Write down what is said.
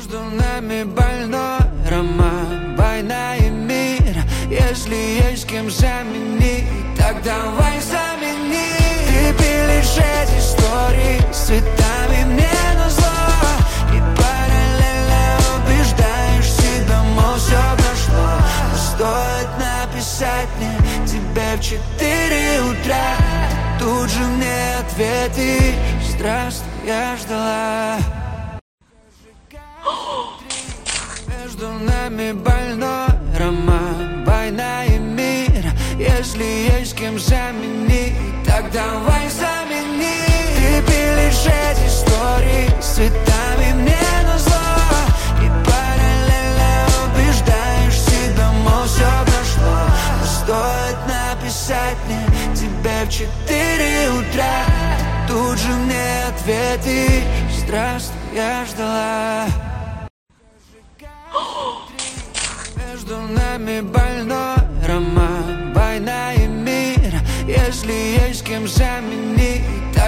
Между нами больной роман, война и мир. Если есть с кем заменить, так давай замени. Ты пилишь эти истории с цветами мне назло, и параллельно убеждаешь себя, мол, все прошло. Но стоит написать мне тебе в 4 утра, ты тут же мне ответишь: здравствуй, я ждала. Между нами больной роман, война и мир. Если есть с кем заменить, так давай замени. Ты пилишь эти истории с цветами мне назло, и параллельно убеждаешь себя, мол, все прошло. Но стоит написать мне тебе в 4 утра, ты тут же мне ответишь: здравствуй, я ждала. Между нами больной роман, война и мир. Если есть с кем заменить,